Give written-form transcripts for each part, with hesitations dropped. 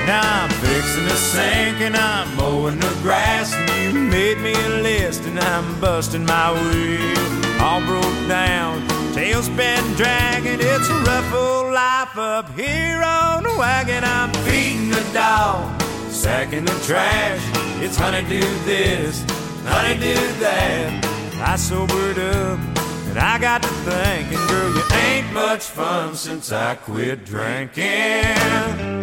Now I'm fixing the sink and I'm mowing the grass, and you made me a list and I'm busting my wheel. All broke down, tailspin dragging. It's a rough old life up here on the wagon. I'm feeding the dog, sacking the trash. It's honeydew this, honeydew that. I sobered up and I got to thinking, girl, you ain't much fun since I quit drinking.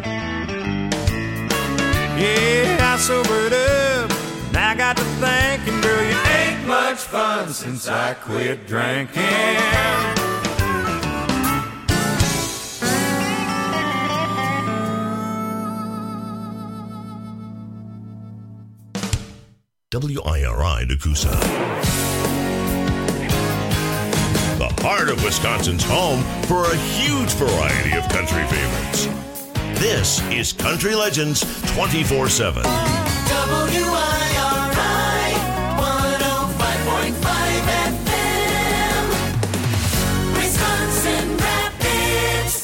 Yeah, I sobered up and I got to thinking, girl, you ain't much fun since I quit drinking. WIRI Nakusa. The heart of Wisconsin's home for a huge variety of country favorites. This is Country Legends 24/7. WIRI 105.5 FM, Wisconsin Rapids.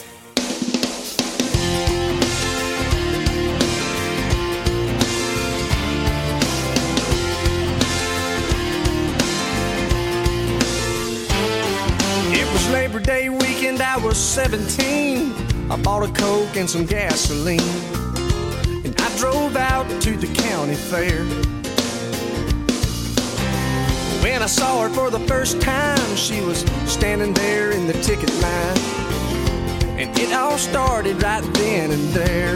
It was Labor Day weekend, I was 17. I bought a Coke and some gasoline, and I drove out to the county fair. When I saw her for the first time, she was standing there in the ticket line, and it all started right then and there.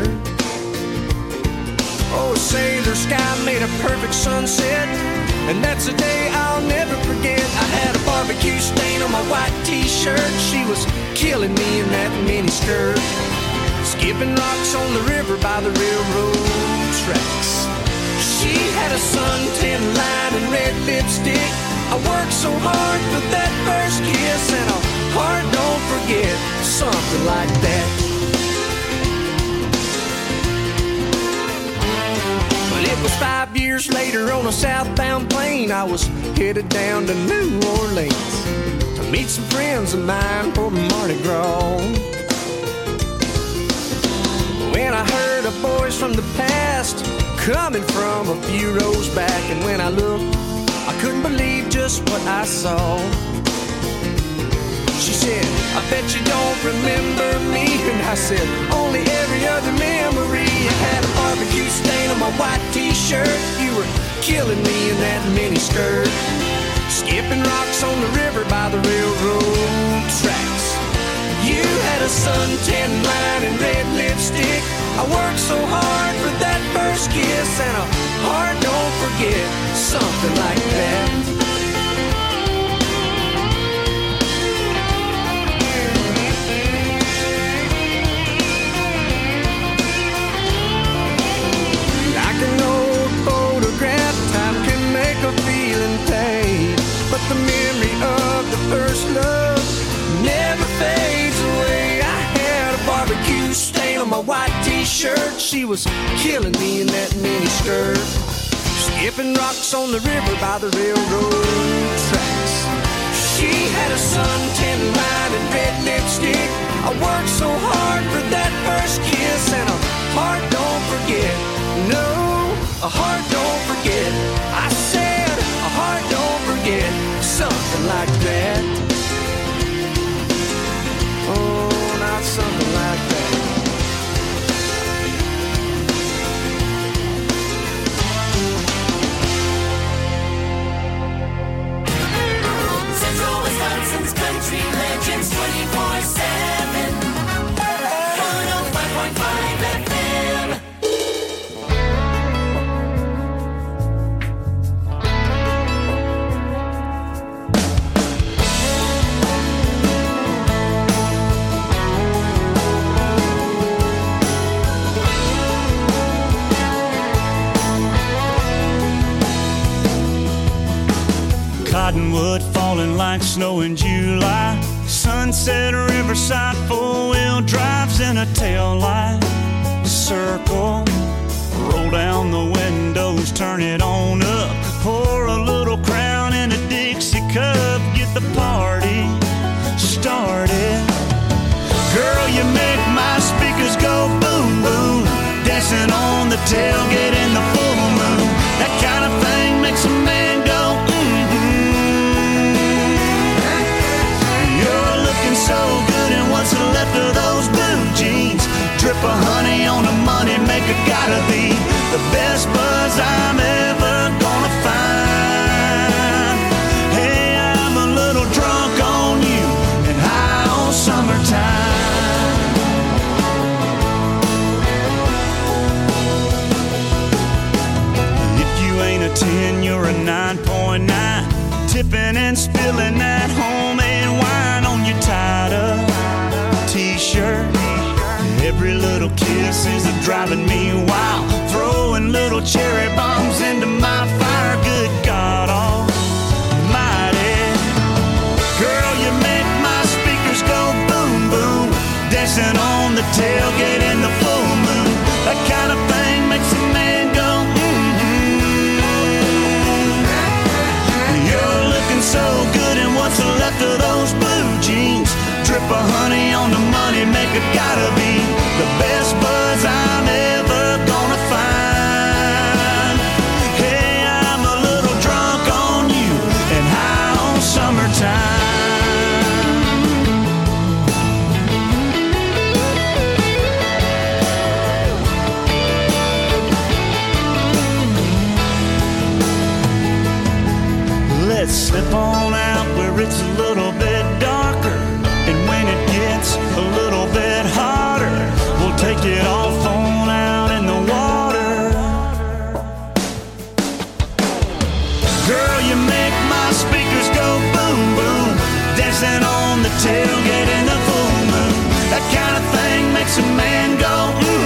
Oh, a sailor sky made a perfect sunset, and that's a day I'll never forget. I had a barbecue stain on my white t-shirt. She was killing me in that mini skirt, skipping rocks on the river by the railroad tracks. She had a suntan line and red lipstick. I worked so hard for that first kiss, and a heart don't forget, something like that. But it was 5 years later on a southbound plane. I was headed down to New Orleans to meet some friends of mine for Mardi Gras. When I heard a voice from the past coming from a few rows back, and when I looked, I couldn't believe just what I saw. She said, I bet you don't remember me. And I said, only every other memory. I had a barbecue stain on my white t-shirt. You were killing me in that mini skirt, skipping rocks on the river by the railroad tracks. You had a suntan line and red lipstick. I worked so hard for that first kiss, and a heart don't forget, something like that. Like an old photograph, time can make a feeling fade, but the memory of the first love never fades away. I had a barbecue stain on my white t-shirt. She was killing me in that mini skirt, skipping rocks on the river by the railroad tracks. She had a suntan line and red lipstick. I worked so hard for that first kiss, and a heart don't forget. No, a heart don't forget. I said a heart don't forget, something like that. Oh, not something like that. Central Wisconsin's Country Legends 24/7, 105.5 FM. Cottonwood falling like snow in July. Sunset riverside, four-wheel drives in a tail light. Circle, roll down the windows, turn it on up. Pour a little Crown in a Dixie cup. Get the party started. Girl, you make my speakers go boom, boom. Dancing tailgate in the full moon. That kind of thing makes a man go, You're looking so good in what's left of those blue jeans. Drip of honey on the money maker, gotta be the best buzz I'm ever gonna find. Hey, I'm a little drunk on you and high on summertime. If you ain't a 10, you're a 9.9. Tipping and spilling that homemade wine on your tied-up t-shirt. Every little kiss is driving me wild. Throwing little cherry bombs into my fire. Good God almighty. Girl, you make my speakers go boom, boom. Dancing on the tailgate in the full moon. That kind of thing makes a man go, You're looking so good in what's left of those blue jeans. Drip of honey on the money maker, gotta be the best buzz I'm ever gonna find. Hey, I'm a little drunk on you and high on summertime. Let's slip on out where it's a little bit darker. And when it gets a little bit hotter, we'll take it off on out in the water. Girl, you make my speakers go boom, boom. Dancing on the tailgate in the full moon. That kind of thing makes a man go,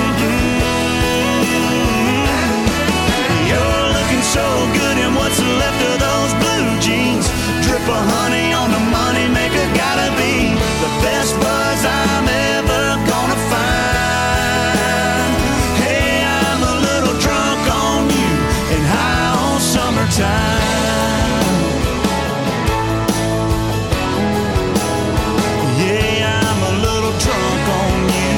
You're looking so good in what's left of those blue jeans. Drip of honey on the money maker, gotta be the best buzz I'm ever gonna find. Hey, I'm a little drunk on you and high on summertime. Yeah, I'm a little drunk on you.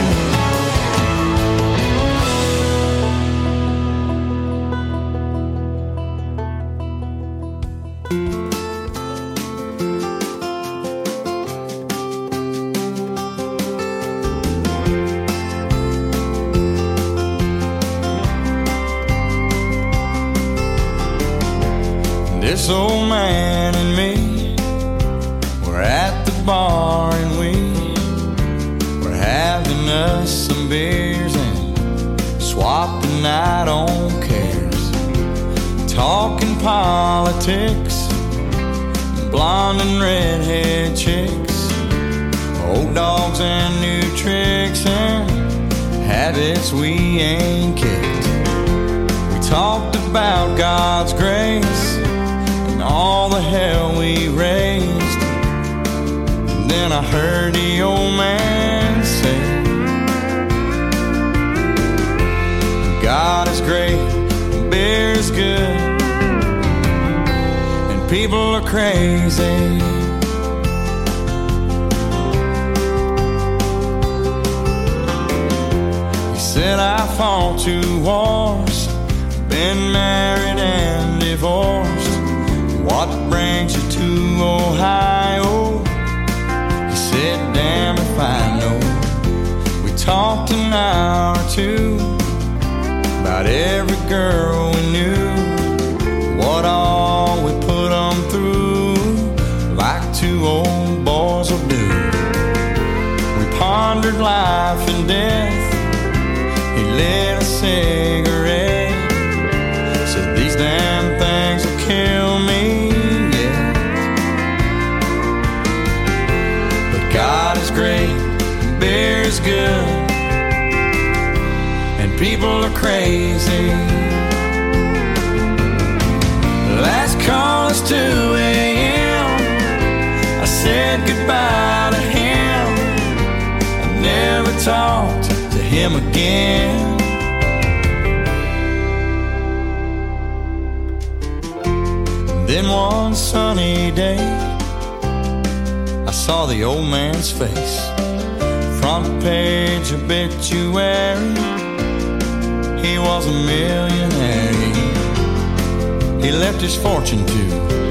This old man and me, we're at the bar and we're having us some beers and swapping out on cares. Talking politics, blonde and redhead chicks, old dogs and new tricks and habits we ain't kicked. We talked about God's grace, all the hell we raised. And then I heard the old man say, God is great, beer is good, and people are crazy. He said I fought 2 wars, been married and divorced. What brings you to Ohio? He said, damn if I know. We talked an hour or two about every girl we knew, what all we put them through, like 2 old boys will do. We pondered life and death. He lit a cigarette, said these damn things will kill me. God is great, beer is good, and people are crazy. Last call is 2 a.m. I said goodbye to him. I never talked to him again. Then one sunny day, I saw the old man's face, front page obituary. He was a millionaire. He left his fortune to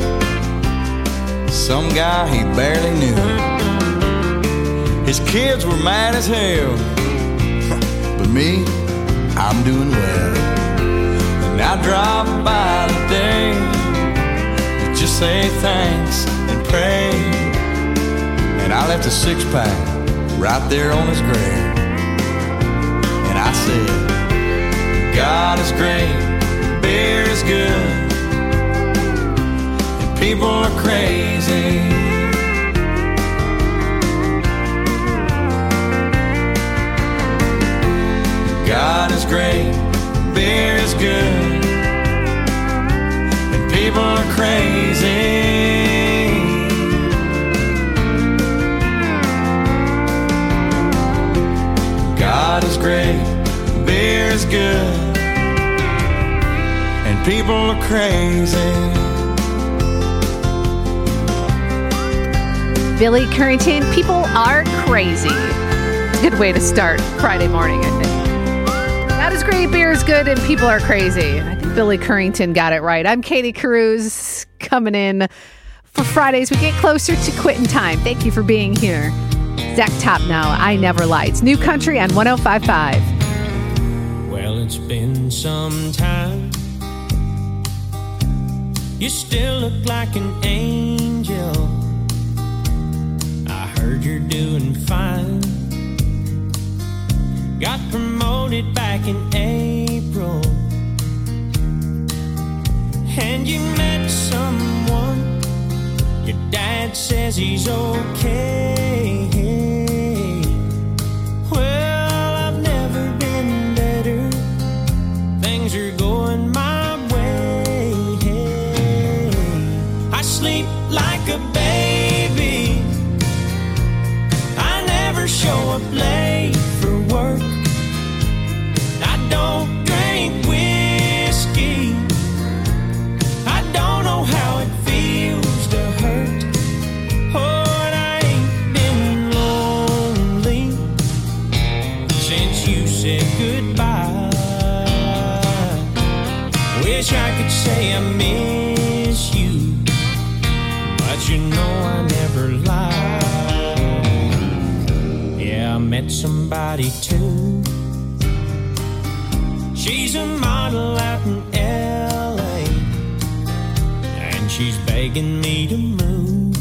some guy he barely knew. His kids were mad as hell, but me, I'm doing well. And I drive by today to just say thanks and pray. And I left a 6-pack right there on his grave. And I said, God is great, beer is good, and people are crazy. God is great, beer is good, and people are crazy. God is great, beer is good, and people are crazy. Billy Currington, people are crazy. It's a good way to start Friday morning, I think. God is great, beer is good, and people are crazy. I think Billy Currington got it right. I'm Katie Cruz coming in for Fridays. We get closer to quitting time. Thank you for being here. Zach Top now, I Never Lie. It's New Country on 105.5. Well, it's been some time. You still look like an angel. I heard you're doing fine. Got promoted back in April. And you met someone. Your dad says he's okay. Well, I've never been better. Things are going my way. I sleep like a baby. I never show up late for work. I don't drink whiskey. I don't know how it feels to hurt. Oh, and I ain't been lonely since you said goodbye. Wish I could say I miss you, but you know I never lie. Yeah, I met somebody too. She's a model out in L.A. and she's begging me to move.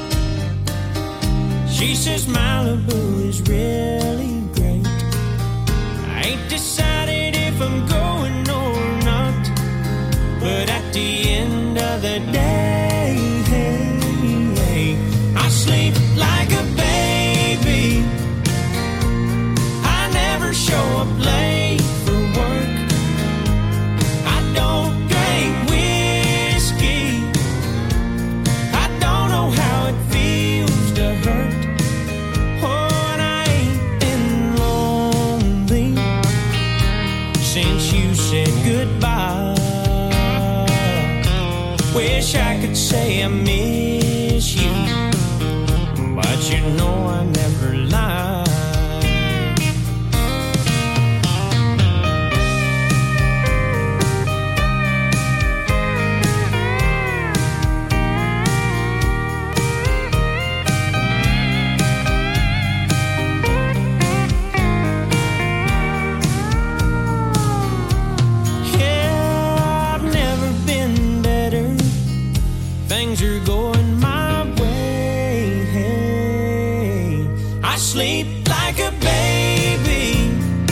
She says Malibu is really great. I ain't decided if I'm going or not, but at the end of the day, I sleep like a baby. I never show up late for work. I don't drink whiskey. I don't know how it feels to hurt. Oh, and I ain't been lonely since you said goodbye. Wish I could say I miss you, but you know I never lie. Things are going my way. I sleep like a baby.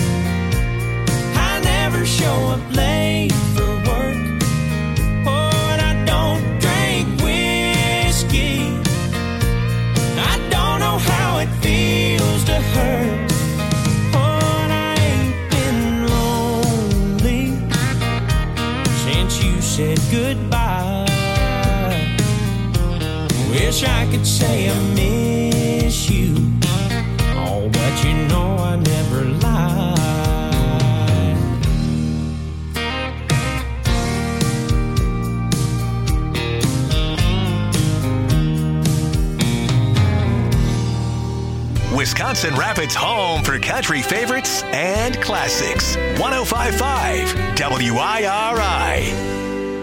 I never show up late for work. Oh, and I don't drink whiskey. I don't know how it feels to hurt. Oh, and I ain't been lonely since you said goodbye. Wish I could say I miss you. Oh, but you know I never lie. Wisconsin Rapids' home for country favorites and classics. 105.5 WIRI.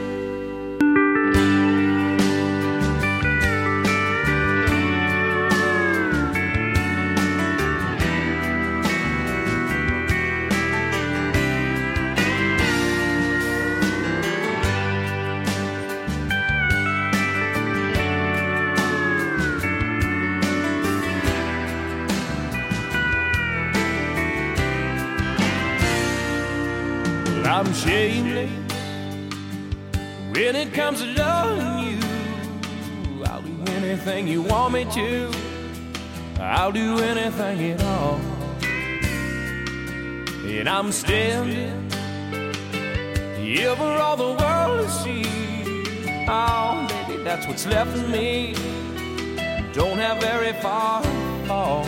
I'm shameless when it comes to loving you. I'll do anything you want me to. I'll do anything at all. And I'm standing here for all the world to see. Oh, baby, that's what's left of me. Don't have very far to fall.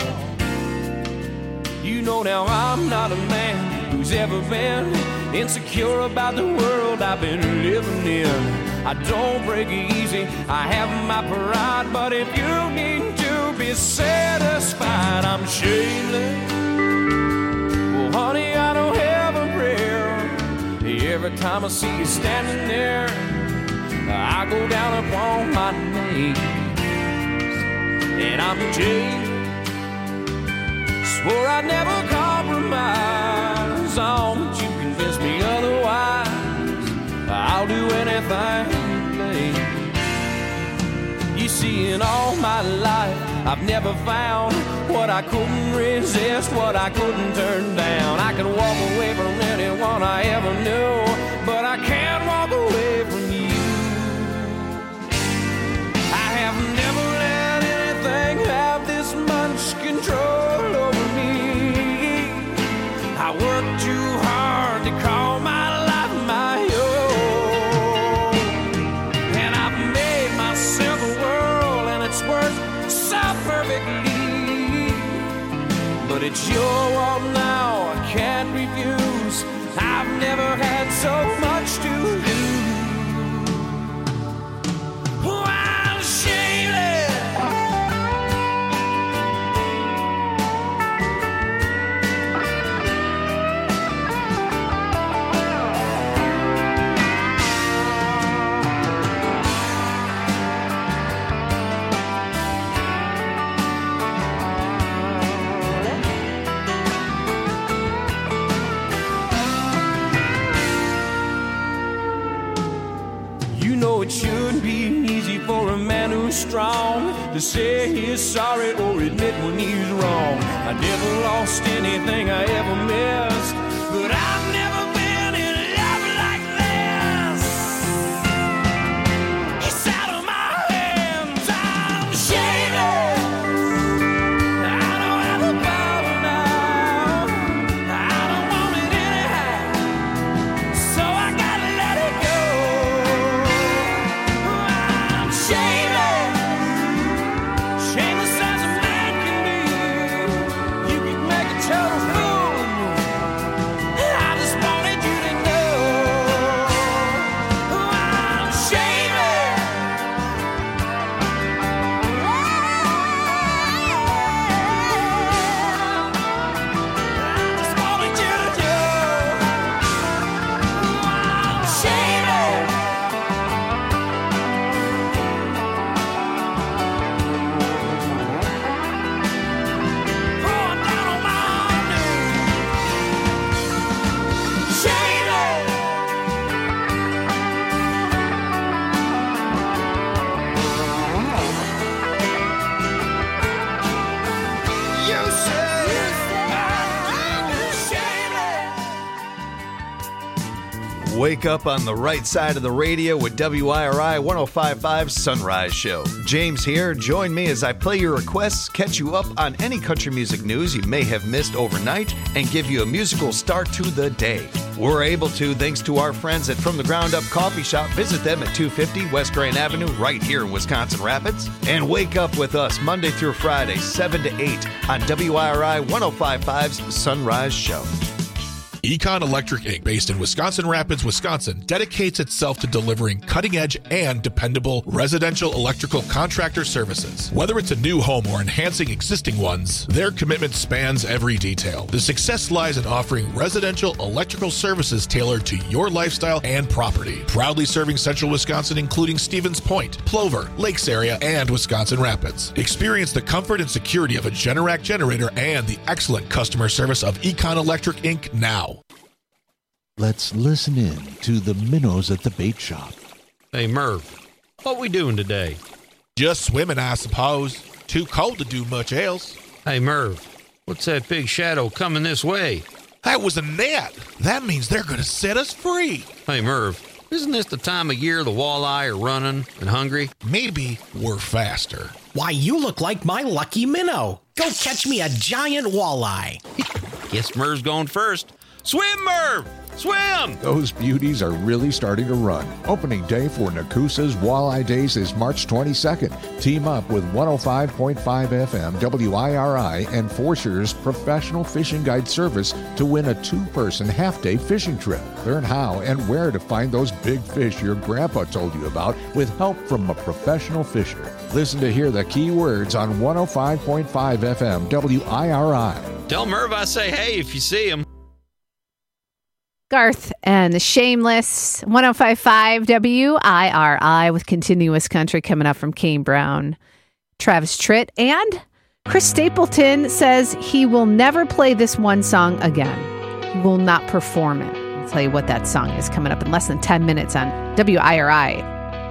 You know now I'm not a man who's ever been insecure about the world I've been living in. I don't break easy, I have my pride, but if you need to be satisfied, I'm shameless. Well, honey, I don't have a prayer. Every time I see you standing there, I go down upon my knees. And I'm jailed. Swore I'd never compromise on, but you convinced me otherwise. I'll do anything, babe. You see, in all my life, I've never found what I couldn't resist, what I couldn't turn down. I could walk away from anyone I ever knew, but I can't walk away from you. I have never let anything have this much control over me. I worked too hard to call my life my own, and I've made myself a world, and it's worked so perfectly. But it's your world now, I can't refuse. I've never had so much to lose. Oh, I'm shameless. It shouldn't be easy for a man who's strong to say he's sorry or admit when he's wrong. I never lost anything I ever missed, but I've never been in love like this. It's out of my hands, I'm shameless. I don't have a power now, I don't want it anyhow, so I gotta let it go. Shameless as a man can be. You can make a total fool of me. I just wanted you to know I'm shameless. I just wanted you to know I'm shameless. Wake up on the right side of the radio with WIRI 105.5 Sunrise Show. James here. Join me as I play your requests, catch you up on any country music news you may have missed overnight, and give you a musical start to the day. We're able to thanks to our friends at From the Ground Up Coffee Shop. Visit them at 250 West Grand Avenue right here in Wisconsin Rapids. And wake up with us Monday through Friday, 7 to 8 on WIRI 105.5's Sunrise Show. Econ Electric Inc., based in Wisconsin Rapids, Wisconsin, dedicates itself to delivering cutting-edge and dependable residential electrical contractor services. Whether it's a new home or enhancing existing ones, their commitment spans every detail. The success lies in offering residential electrical services tailored to your lifestyle and property. Proudly serving central Wisconsin, including Stevens Point, Plover, Lakes area, and Wisconsin Rapids. Experience the comfort and security of a Generac generator and the excellent customer service of Econ Electric Inc. now. Let's listen in to the minnows at the bait shop. Hey, Merv, what we doing today? Just swimming, I suppose. Too cold to do much else. Hey, Merv, what's that big shadow coming this way? That was a net. That means they're going to set us free. Hey, Merv, isn't this the time of year the walleye are running and hungry? Maybe we're faster. Why, you look like my lucky minnow. Go catch me a giant walleye. Guess Merv's going first. Swim, Merv! Swim! Those beauties are really starting to run. Opening day for Nakusa's Walleye Days is March 22nd. Team up with 105.5 FM WIRI and Forscher's professional fishing guide service to win a two-person half-day fishing trip. Learn how and where to find those big fish your grandpa told you about with help from a professional fisher. Listen to hear the key words on 105.5 FM WIRI. Tell Merv I say hey if you see him. Garth and the Shameless, 105.5 WIRI with Continuous Country coming up from Kane Brown, Travis Tritt, and Chris Stapleton says he will never play this one song again. He will not perform it. I'll tell you what that song is coming up in less than 10 minutes on WIRI.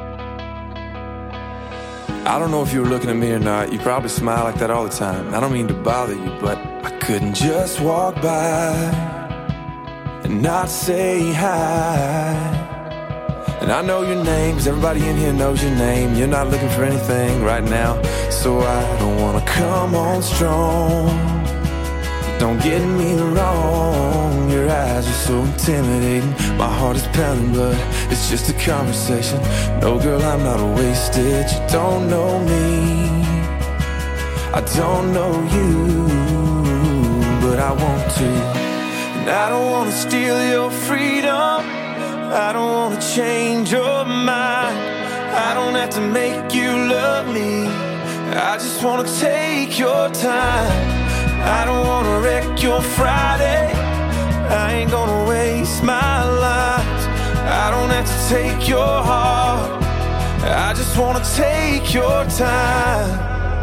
I don't know if you were looking at me or not. You probably smile like that all the time. I don't mean to bother you, but I couldn't just walk by and not say hi. And I know your name, 'cause everybody in here knows your name. You're not looking for anything right now, so I don't wanna come on strong. Don't get me wrong, your eyes are so intimidating. My heart is pounding, but it's just a conversation. No, girl, I'm not wasted. You don't know me, I don't know you, but I want to. I don't wanna steal your freedom, I don't wanna change your mind, I don't have to make you love me, I just wanna take your time. I don't wanna wreck your Friday, I ain't gonna waste my life. I don't have to take your heart, I just wanna take your time.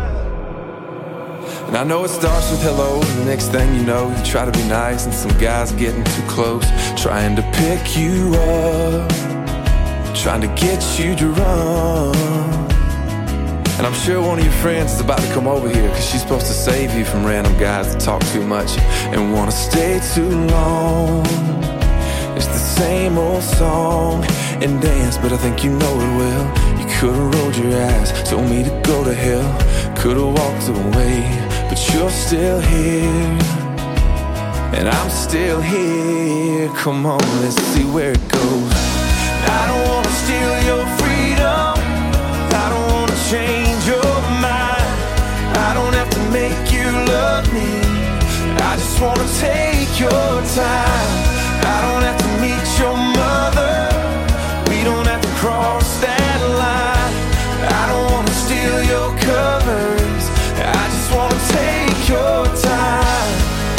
And I know it starts with hello, and the next thing you know, you try to be nice, and some guy's getting too close, trying to pick you up, trying to get you to run. And I'm sure one of your friends is about to come over here, 'cause she's supposed to save you from random guys that talk too much and wanna stay too long. It's the same old song and dance, but I think you know it well. You could've rolled your eyes, told me to go to hell, could've walked away, but you're still here, and I'm still here. Come on, let's see where it goes. I don't wanna steal your freedom, I don't wanna change your mind, I don't have to make you love me, I just wanna take your time. I don't have to meet your mother, we don't have to cross that line. I don't wanna steal your covers, I just wanna take your time.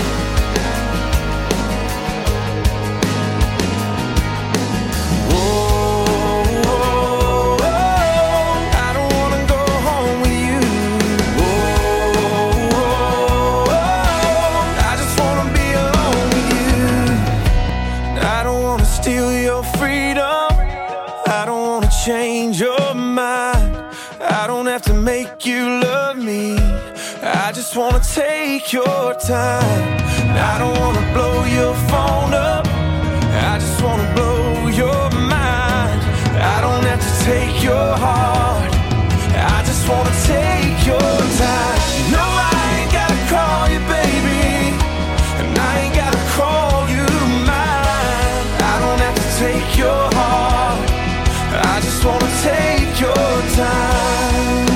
Whoa, whoa, whoa, I don't wanna go home with you. Whoa, whoa, whoa, I just wanna be alone with you. I don't wanna steal your freedom, I don't wanna change your mind, I don't have to make you love me, I just wanna take your time. I don't wanna blow your phone up, I just wanna blow your mind. I don't have to take your heart, I just wanna take your time. No, I ain't gotta call you baby, and I ain't gotta call you mine. I don't have to take your heart, I just wanna take your time.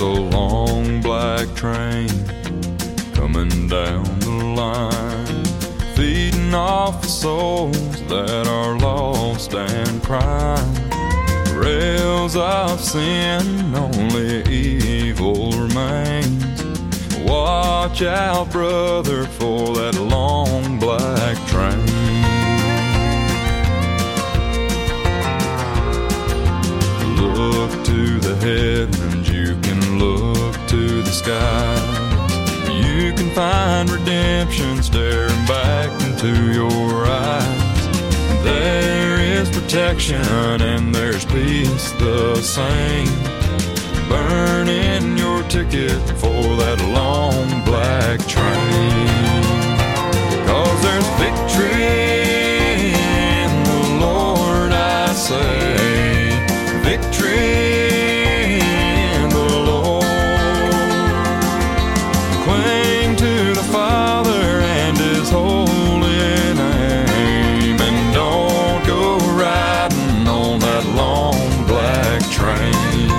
a long black train coming down the line, feeding off the souls that are lost and crying. Rails of sin, only evil remains. Watch out, brother, for that long black train. Look to the heavens, you can look to the skies. You can find redemption staring back into your eyes. There is protection and there's peace the same. Burn in your ticket for that long black train. 'Cause there's victory in the Lord, I say. Victory in the Lord. Cling to the Father and His holy name, and don't go riding on that long black train.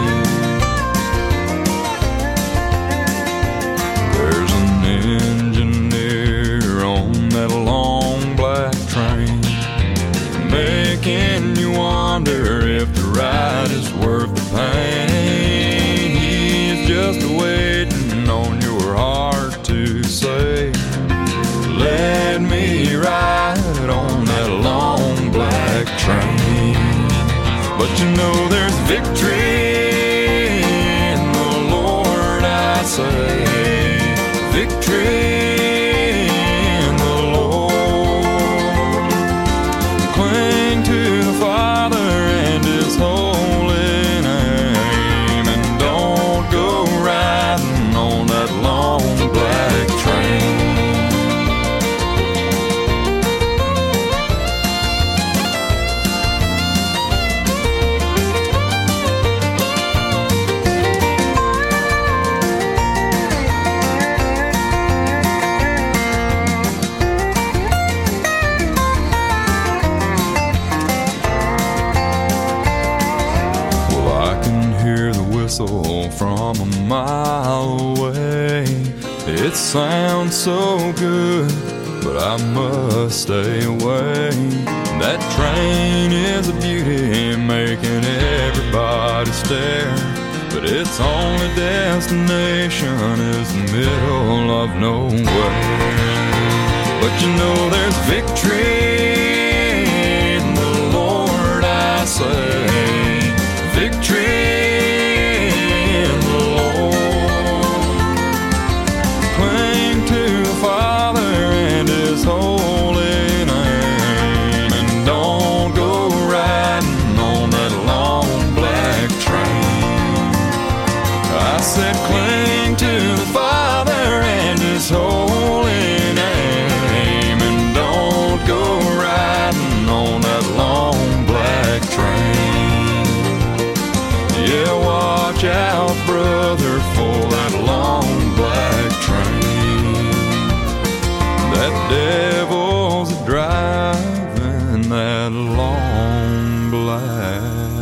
Making you wonder if the ride is worth the pain. He's just waiting on your heart to say, let me ride on that long black train. But you know there's victory in the Lord, I say. Victory. From a mile away, it sounds so good, but I must stay away. That train is a beauty, making everybody stare, but its only destination is the middle of nowhere. But you know there's victory in the Lord, I say. Victory. Said cling to the Father and His holy name, and don't go riding on that long black train. Yeah, watch out, brother, for that long black train. That devil's driving that long black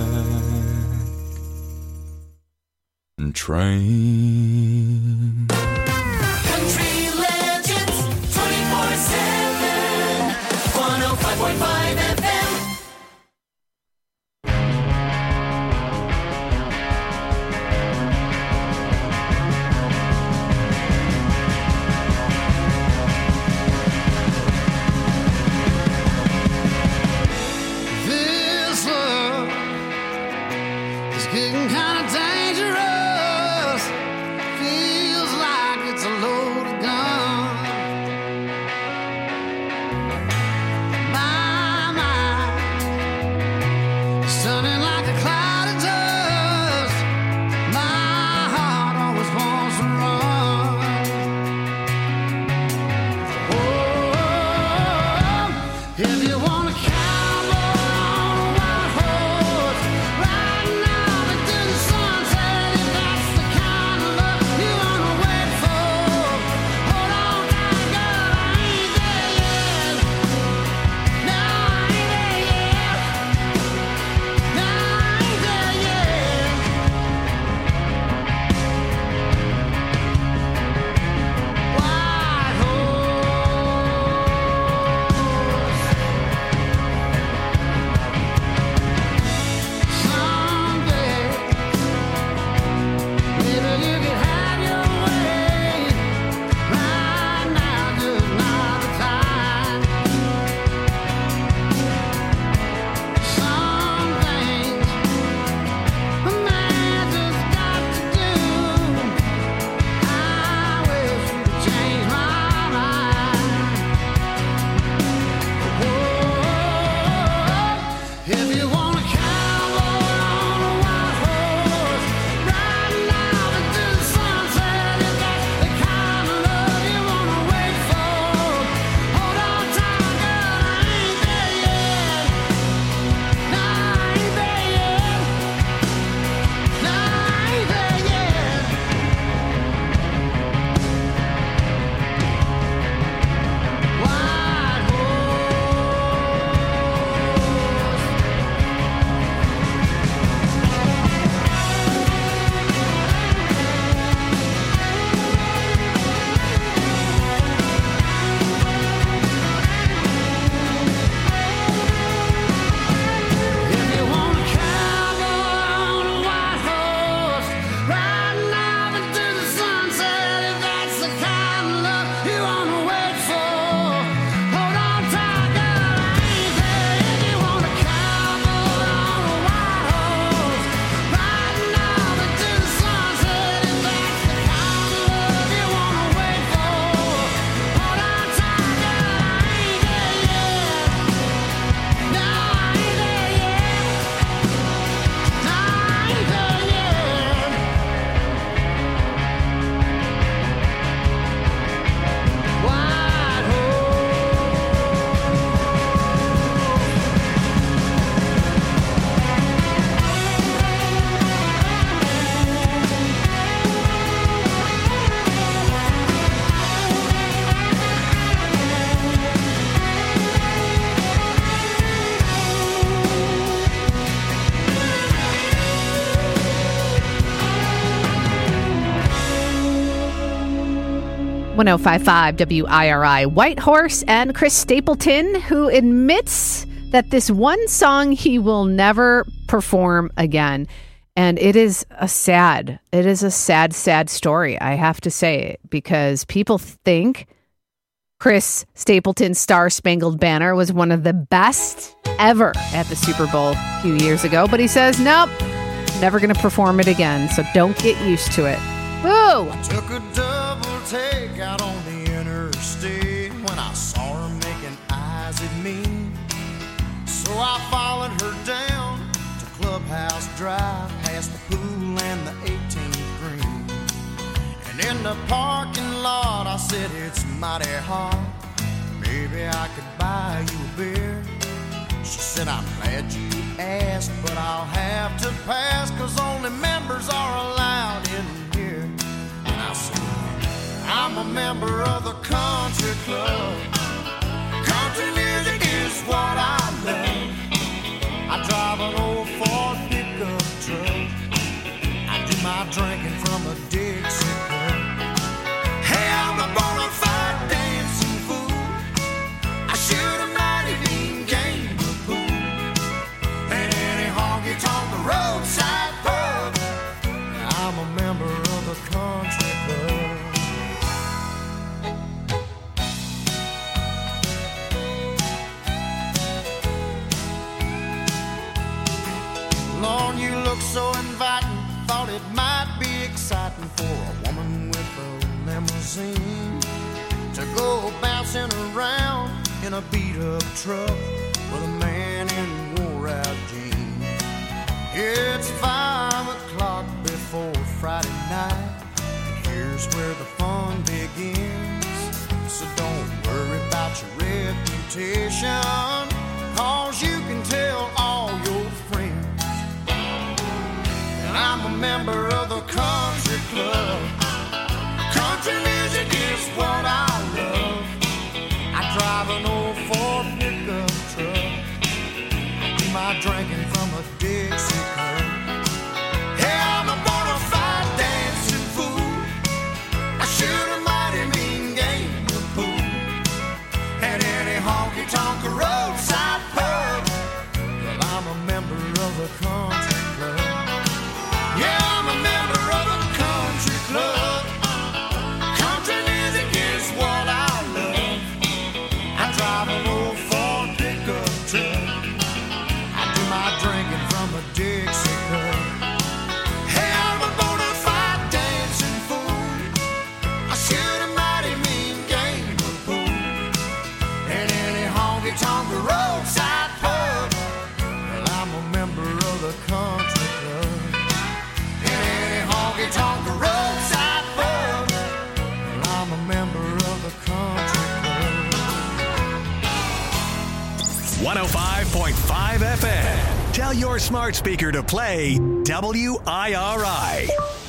train. Country Legends 24/7 105.5 FM. This love is getting kind of dangerous. Feels like it's a loaded gun. My mind is turning like a cloud of dust. My heart always wants to run. Oh, if you want to cowboy on a wild horse, riding out into the sunset, if that's the kind of love you want to wait for. Hold on tight, girl, I ain't there yet. 105.5 WIRI. Whitehorse and Chris Stapleton, who admits that this one song he will never perform again. And it is a sad story, I have to say, because people think Chris Stapleton's Star Spangled Banner was one of the best ever at the Super Bowl a few years ago. But he says, nope, never going to perform it again. So don't get used to it. Boo! I took a double take out on the interstate when I saw her making eyes at me. So I followed her down to Clubhouse Drive, past the pool and the 18th green. And in the parking lot, I said, it's mighty hot. Maybe I could buy you a beer. She said, I'm glad you asked, but I'll have to pass, 'cause only members are allowed in here. And I said, I'm a member of the country club. Country music is what I love. I drive an old Ford pickup truck. I do my drinking from a Dixie cup. Hey, I'm a bona fide dancing fool. I shoot a mighty mean game of pool. And any honky-tonk roadside pub. I'm a member of the country club. Lord, you look so inviting. Thought it might be exciting for a woman with a limousine to go bouncing around in a beat-up truck with a man in wore-out jeans. It's 5 o'clock before Friday night, and here's where the fun begins. So don't worry about your reputation, 'cause you can tell all your friends. And I'm a member of the country club. Country music is what I love. I drive an old Ford pickup truck. I do my drinking from a Dixie cup. Hey, I'm a bona fide dancing fool. I shoot a mighty mean game of pool. And any honky-tonk roadside pub. Well, I'm a member of the country club. Yeah, I'm a member of the country club. Country music is what I love. I drive an old Ford pickup truck. I do my drinking from a Dixie cup. Hey, I'm a bona fide dancing fool. I shoot a mighty mean game of pool. And any honky-tonk roadside pub. Well, I'm a member of the country club. Honky-tonk roadside pub. Well, I'm a member of the country club. 105.5 FM. Tell your smart speaker to play WIRI.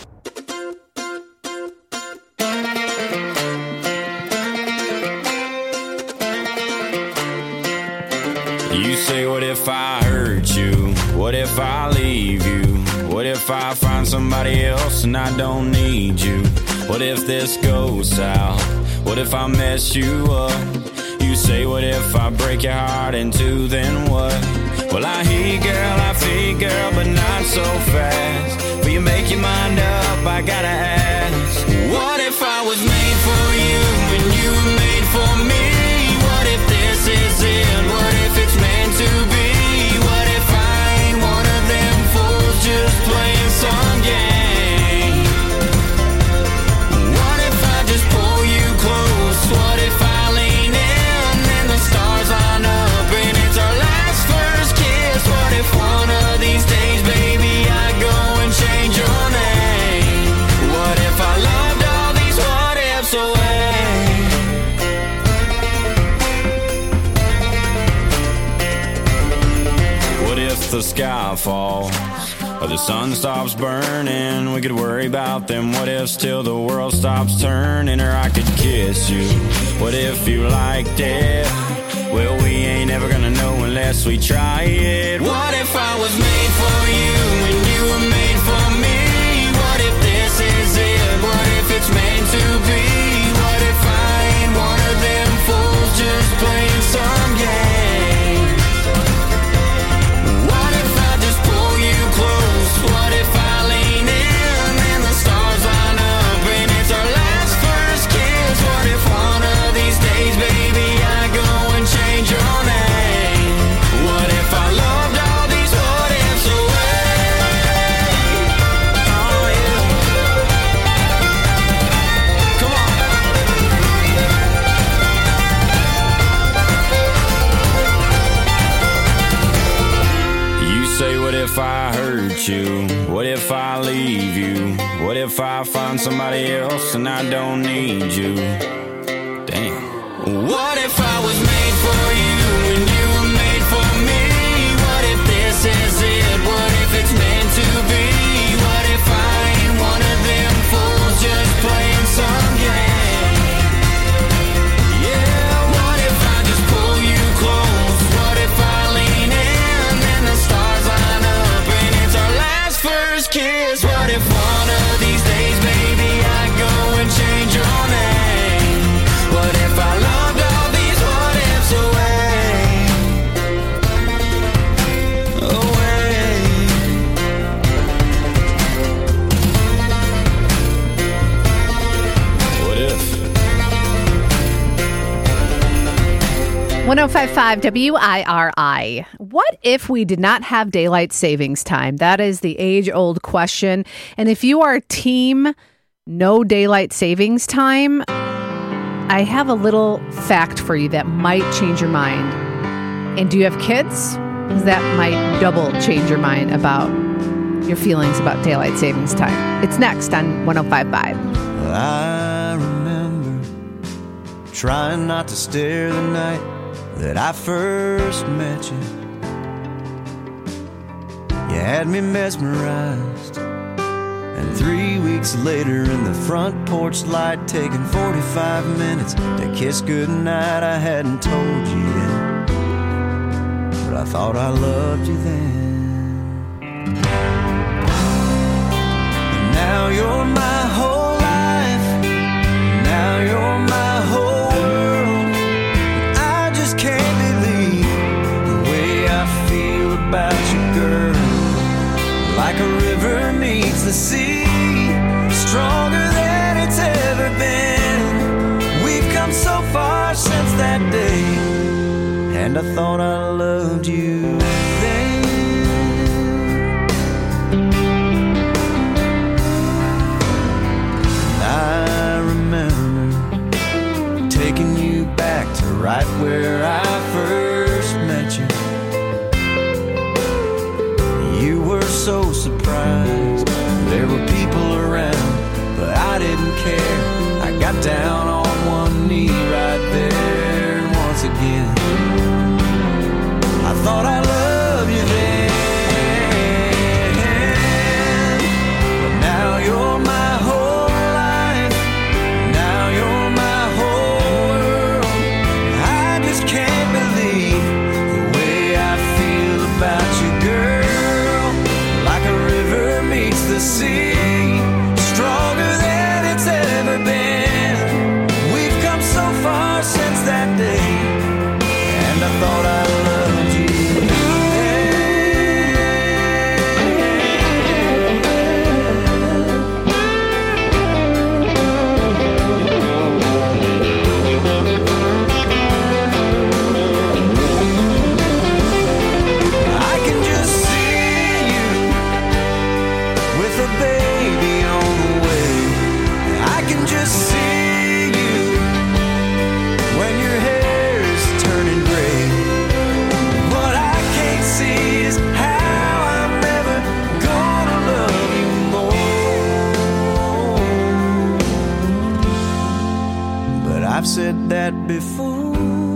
You say, what if I hurt you? What if I leave you? What if I find somebody else and I don't need you? What if this goes south? What if I mess you up? You say, what if I break your heart in two, then what? Well, I hear you, girl, I feel you, girl, but not so fast. Will you make your mind up? I gotta ask. What if I was made for you and you were made for me? What if this is it? What if it's meant to be? What if I ain't one of them fools just playing some game? What if I just pull you close? What if I lean in and the stars line up and it's our last first kiss? What if one of these days, baby, I go and change your name? What if I loved all these what ifs away? What if the sky falls or the sun stops burning? We could worry about them what ifs till the world stops turning. Or I could kiss you. What if you liked it? Well, we ain't ever gonna know unless we try it. What if I was made for you and you were made for me? What if this is it? What if it's meant to be? What if if I hurt you? What if I leave you? What if I find somebody else and I don't need you? Damn. What if I was made for you and you were made for me? What if this is it? What if it's meant to be? What if I ain't one of them fools just playing some game? Yeah, what if I just pull you close? What if I lean in and the stars line up and it's our last first kiss? What if one of these days, baby, I go and change your name? What if I loved all these what ifs away? Away. What if? 1055 WIRI. What if we did not have daylight savings time? That is the age-old question. And if you are team no daylight savings time, I have a little fact for you that might change your mind. And do you have kids? Because that might double change your mind about your feelings about daylight savings time. It's next on 1055. I remember trying not to stare the night that I first met you. You had me mesmerized. And 3 weeks later in the front porch light, taking 45 minutes to kiss goodnight, I hadn't told you yet, but I thought I loved you then. And now you're my whole life. Now you're my whole world. I just can't believe the way I feel about you, girl. Like a river meets the sea, stronger than it's ever been. We've come so far since that day, and I thought I loved you then. And I remember taking you back to right where I first met you. You were so surprised. There were people around, but I didn't care. I got down on one knee right there, and once again I thought I loved you then. But now you're my whole life. Now you're my whole world. I just can't believe the way I feel about you, girl. The sea, stronger than it's ever been. We've come so far since that day, and I thought I loved you I've said that before.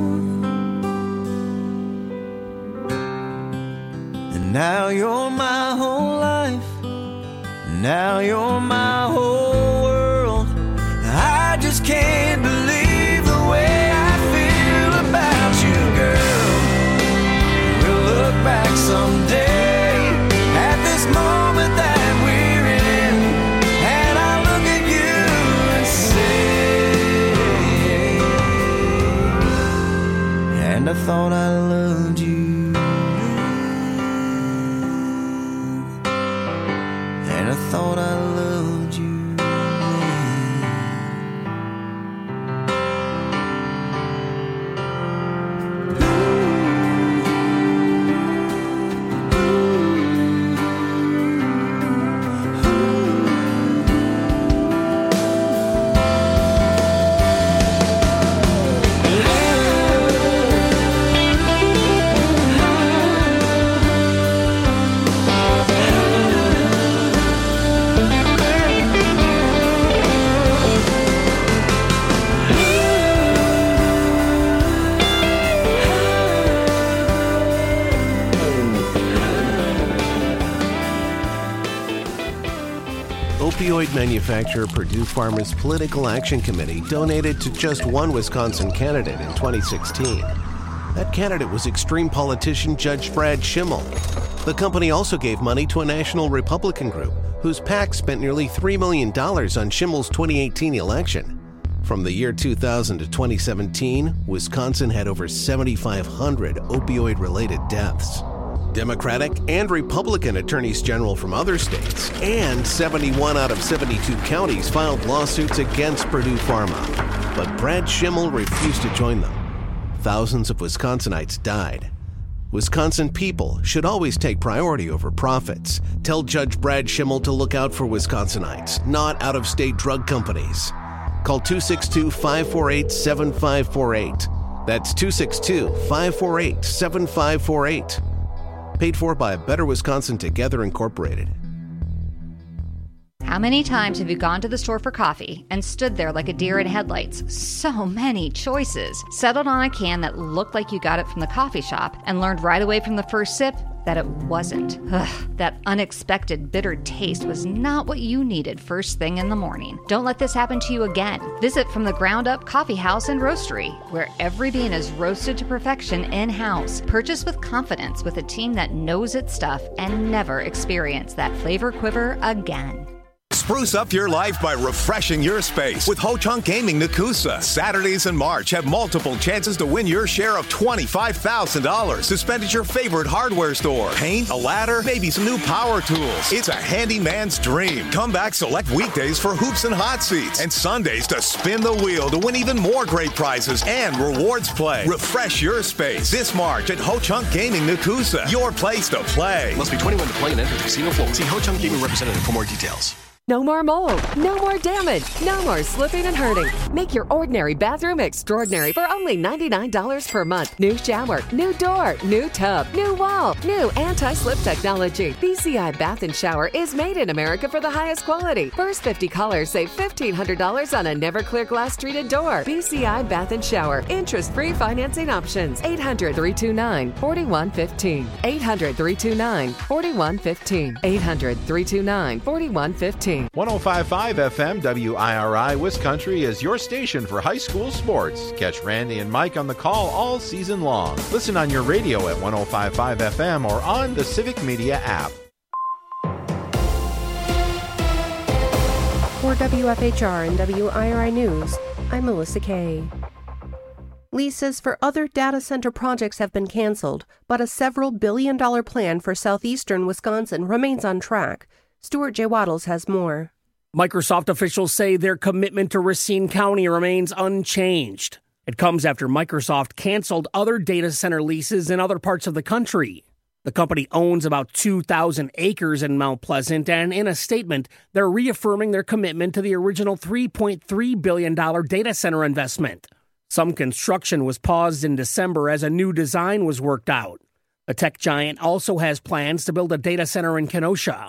And now you're my whole life. Now you're my whole world. I just can't believe the way I feel about you, girl. We'll look back someday at this moment that we're in, and I'll look at you and say, and I thought I loved you. And I thought I loved you. Opioid manufacturer Purdue Pharma's Political Action Committee donated to just one Wisconsin candidate in 2016. That candidate was extreme politician Judge Brad Schimmel. The company also gave money to a national Republican group whose PAC spent nearly $3 million on Schimmel's 2018 election. From the year 2000 to 2017, Wisconsin had over 7,500 opioid-related deaths. Democratic and Republican attorneys general from other states and 71 out of 72 counties filed lawsuits against Purdue Pharma. But Brad Schimmel refused to join them. Thousands of Wisconsinites died. Wisconsin people should always take priority over profits. Tell Judge Brad Schimmel to look out for Wisconsinites, not out-of-state drug companies. Call 262-548-7548. That's 262-548-7548. Paid for by Better Wisconsin Together Incorporated. How many times have you gone to the store for coffee and stood there like a deer in headlights? So many choices. Settled on a can that looked like you got it from the coffee shop and learned right away from the first sip that it wasn't. That unexpected bitter taste was not what you needed first thing in the morning. Don't let this happen to you again. Visit From the Ground Up Coffee House and Roastery, where every bean is roasted to perfection in-house. Purchase with confidence with a team that knows its stuff and never experience that flavor quiver again. Spruce up your life by refreshing your space with Ho Chunk Gaming Nakusa. Saturdays in March have multiple chances to win your share of $25,000 to spend at your favorite hardware store. Paint, a ladder, maybe some new power tools. It's a handyman's dream. Come back select weekdays for hoops and hot seats and Sundays to spin the wheel to win even more great prizes and rewards play. Refresh your space this March at Ho Chunk Gaming Nakusa. Your place to play. Must be 21 to play and enter casino floor. See Ho Chunk Gaming representative for more details. No more mold, no more damage, no more slipping and hurting. Make your ordinary bathroom extraordinary for only $99 per month. New shower, new door, new tub, new wall, new anti-slip technology. BCI Bath and Shower is made in America for the highest quality. First 50 callers save $1,500 on a never clear glass treated door. BCI Bath and Shower. Interest-free financing options. 800-329-4115. 800-329-4115. 800-329-4115. 105.5 FM WIRI Wisconsin is your station for high school sports. Catch Randy and Mike on the call all season long. Listen on your radio at 105.5 FM or on the Civic Media app. For WFHR and WIRI News, I'm Melissa Kay. Leases for other data center projects have been canceled, but a several billion-dollar plan for southeastern Wisconsin remains on track. Stuart J. Waddles has more. Microsoft officials say their commitment to Racine County remains unchanged. It comes after Microsoft canceled other data center leases in other parts of the country. The company owns about 2,000 acres in Mount Pleasant, and in a statement, they're reaffirming their commitment to the original $3.3 billion data center investment. Some construction was paused in December as a new design was worked out. The tech giant also has plans to build a data center in Kenosha.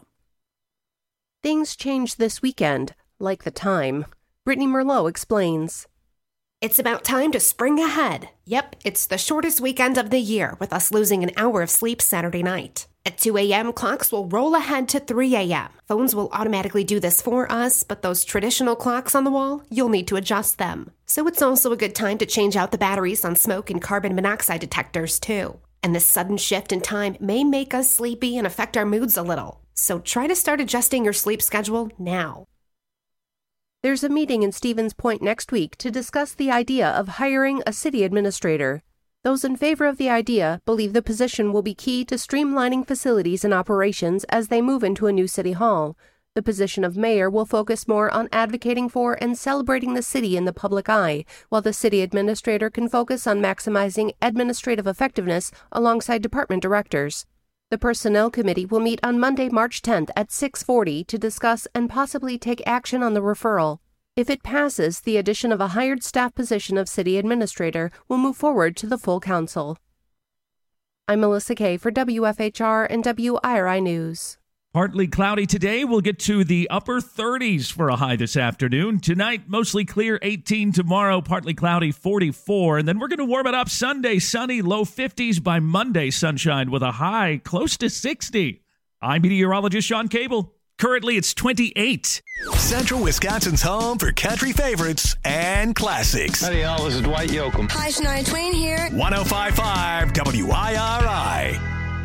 Things changed this weekend, like the time. Brittany Merlot explains. It's about time to spring ahead. Yep, it's the shortest weekend of the year, with us losing an hour of sleep Saturday night. At 2 a.m., clocks will roll ahead to 3 a.m. Phones will automatically do this for us, but those traditional clocks on the wall, you'll need to adjust them. So it's also a good time to change out the batteries on smoke and carbon monoxide detectors, too. And this sudden shift in time may make us sleepy and affect our moods a little. So try to start adjusting your sleep schedule now. There's a meeting in Stevens Point next week to discuss the idea of hiring a city administrator. Those in favor of the idea believe the position will be key to streamlining facilities and operations as they move into a new city hall. The position of mayor will focus more on advocating for and celebrating the city in the public eye, while the city administrator can focus on maximizing administrative effectiveness alongside department directors. The Personnel Committee will meet on Monday, March 10th at 6:40 to discuss and possibly take action on the referral. If it passes, the addition of a hired staff position of city administrator will move forward to the full council. I'm Melissa Kay for WFHR and WIRI News. Partly cloudy today. We'll get to the upper 30s for a high this afternoon. Tonight, mostly clear, 18. Tomorrow, partly cloudy, 44. And then we're going to warm it up Sunday, sunny, low 50s. By Monday, sunshine with a high close to 60. I'm meteorologist Sean Cable. Currently, it's 28. Central Wisconsin's home for country favorites and classics. Howdy, y'all. This is Dwight Yoakam. Hi, Shania Twain here. 105.5 WIRI.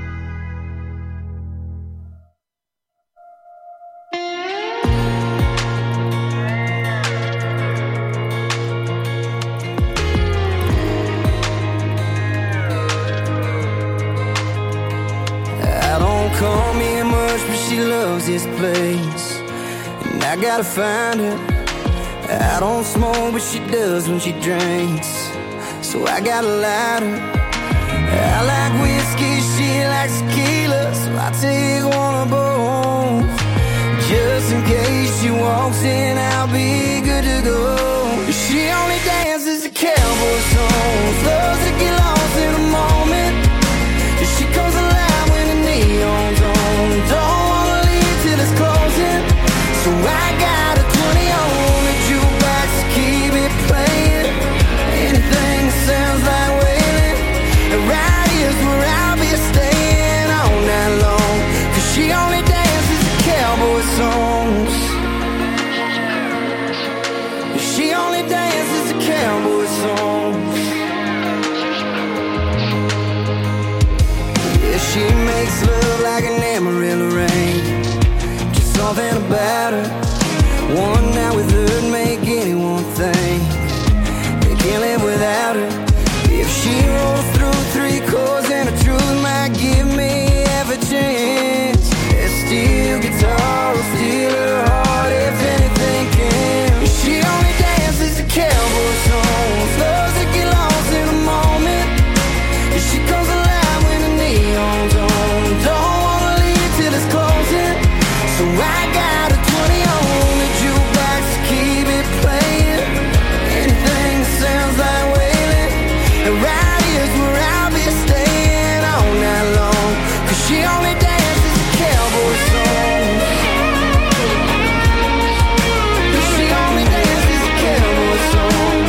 I don't call me much, but she loves this place, and I gotta find her. I don't smoke, but she does when she drinks, so I gotta light her. I like whiskey, she likes tequila, so I take one of both. Just in case she walks in, I'll be good to go. She only dances to cowboy songs, loves to get lost in a moment. She comes alive when the neon's on. Don't wanna leave till it's closing, so I got a 20 on the jukebox to keep it playing. Anything that sounds like wailing, right here's where I'll be staying all night long. 'Cause she only dances to cowboy songs. She only dances to cowboy songs. She makes love like an Amarillo rain. Just something about her. One night with her'd make anyone think they can't live without her. If she rolls through 3 chords and the truth might give me half a chance. That steel guitar will steal her heart if anything can. She only dances to cowboy songs, loves to get lost in a moment. She comes alive when the neon's on. Don't wanna leave till it's closing, so I got a 20 on the jukebox to keep it playing. Anything that sounds like wailing, and right here's where I'll be staying all night long. 'Cause she only dances to cowboy songs. She only dances to cowboy songs.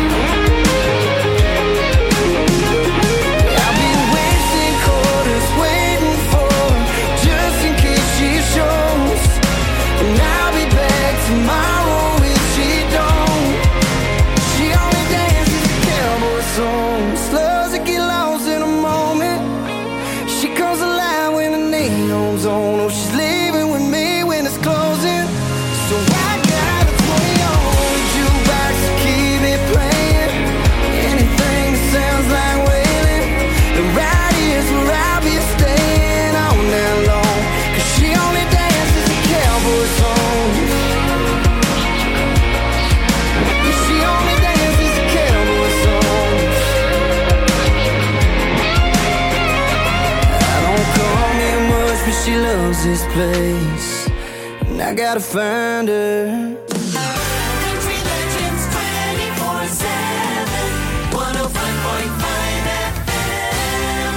I've been wasting quarters waiting for her, just in case she shows. And I'll be back tomorrow if she don't. She only dances to cowboy songs, loves to get lost in a moment. She comes alive when the neon's on. Oh, she's leaving with me when it's closing, so I got a 20 on the jukebox to keep it playing. Anything that sounds like wailing, and right here's where I'll be staying all night long. 'Cause she only dances to cowboy songs. She only dances to cowboy songs. I don't call me much, but she loves this place, and I gotta find her. Country Legends 24/7, 105.5 FM.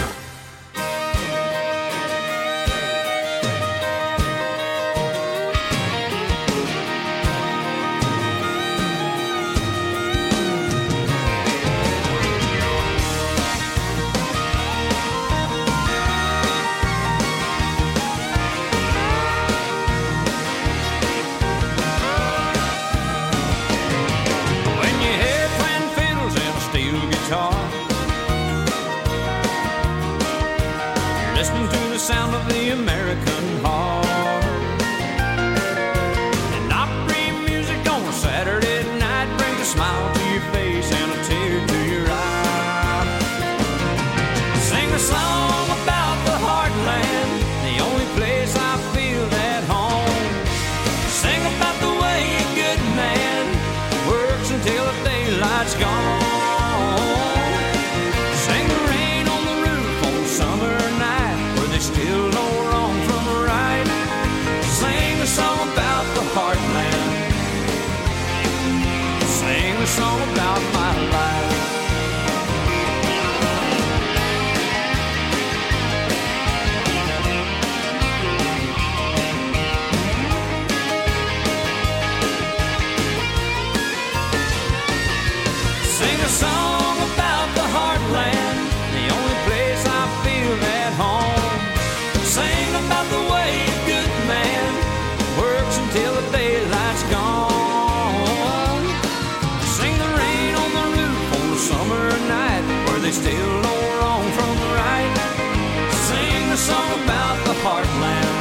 song about the heartland.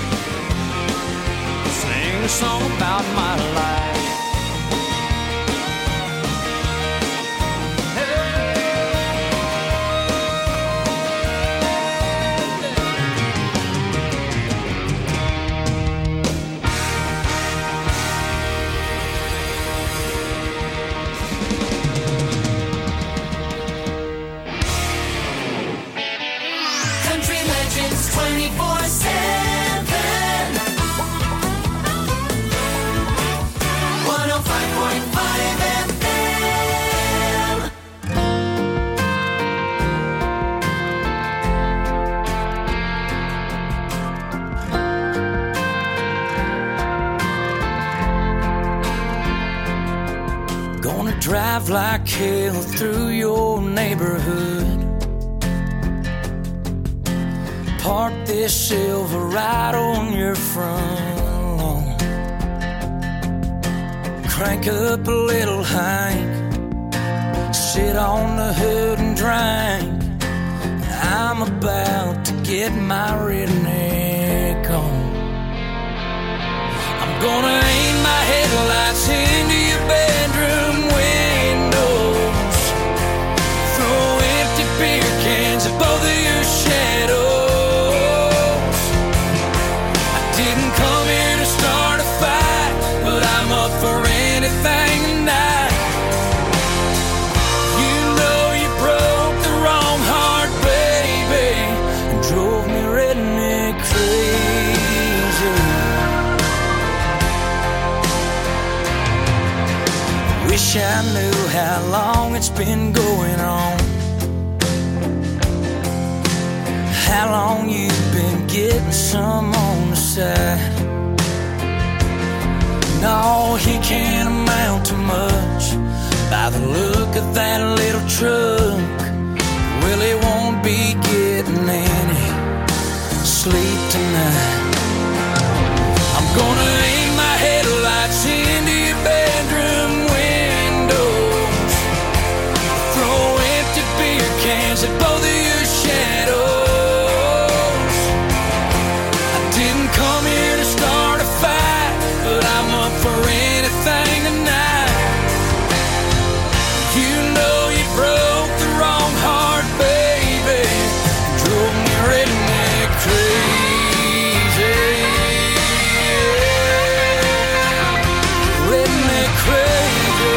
Sing a song about my life. Country legends 24/7. 105.5 FM. Gonna drive like hell through your neighborhood. Park this Silverado on your front lawn. Crank up a little Hank. Sit on the hood and drink. I'm about to get my redneck on. I'm gonna aim my headlights into your bedroom windows. Throw empty beer cans at both of your shadows. I didn't come here to start a fight, but I'm up for anything tonight. You know you broke the wrong heart, baby, and drove me redneck crazy. Wish I knew how long it's been going on. How long you've been getting some on the side. No, he can't amount to much by the look of that little truck. Well, he won't be getting any sleep tonight. I'm gonna aim my headlights into your bedroom windows. Throw empty beer cans at both of your shadows. I didn't come here to start a fight, but I'm up for anything tonight. You know you broke the wrong heart, baby. Drove me redneck crazy. Redneck crazy.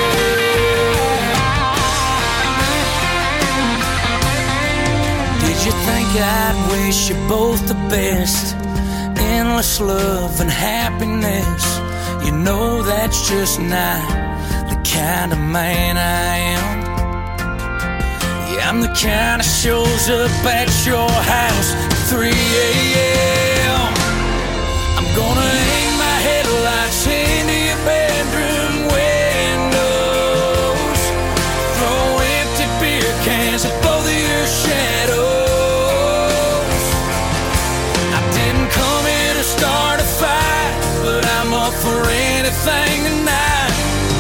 Did you think I'd wish you both the best? Endless love and happiness. You know that's just not the kind of man I am. Yeah, I'm the kind that shows up at your house at 3 a.m. I'm gonna aim my headlights into your bedroom windows. Throw empty beer cans at both of your shadows. I didn't come here to start a fight, but I'm up for anything tonight.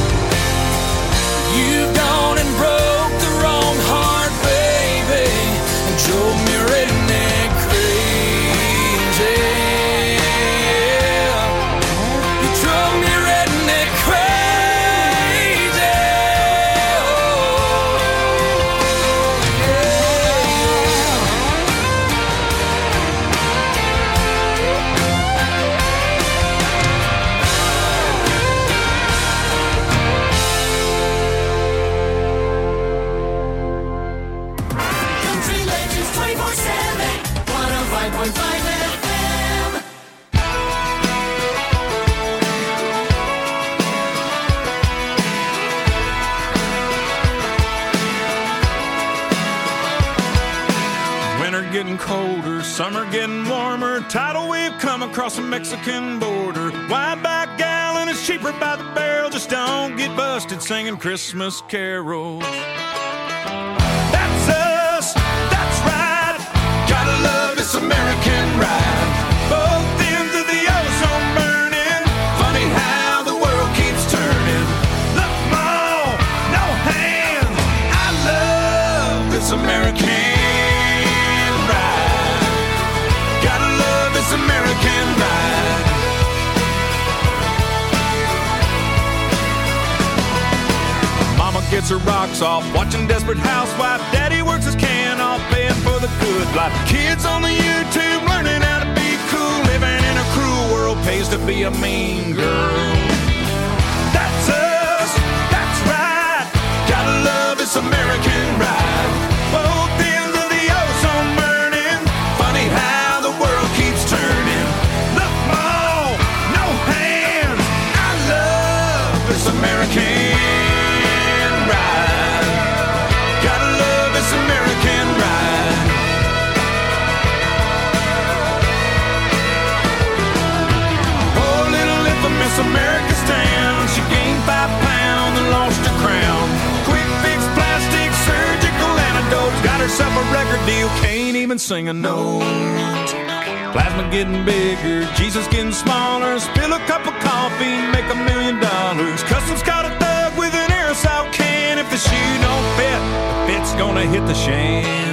You've gone and broke the wrong heart, baby, and drove me redneck crazy. You drove me redneck crazy. Oh, Country legends 24/7. 105.5 FM. Winter getting colder, summer getting warmer. Tidal wave come across the Mexican border. Wide back gallon is cheaper by the barrel. Just don't get busted singing Christmas carols. That's us, that's right. Gotta love this American ride. Both ends of the ozone burning. Funny how the world keeps turning. Look, Mom, no hands. I love this American ride. gets her rocks off, watching Desperate Housewife. Daddy works his can off, paying for the good life. Kids on the YouTube learning how to be cool, living in a cruel world pays to be a mean girl. That's us, that's right. Gotta love this American ride. Both ends of the ozone burning. Funny how the world keeps turning. Look, Mom, no hands. I love this American ride. Gotta love this American ride. Oh, little infamous America's town. She gained 5 pounds and lost her crown. Quick fix, plastic, surgical antidotes. Got herself a record deal, can't even sing a note. Plasma getting bigger, Jesus getting smaller. Spill a cup of coffee, make $1 million. Customs caught a thug with an aerosol can. If the shoe don't fit, the fit's gonna hit the shan.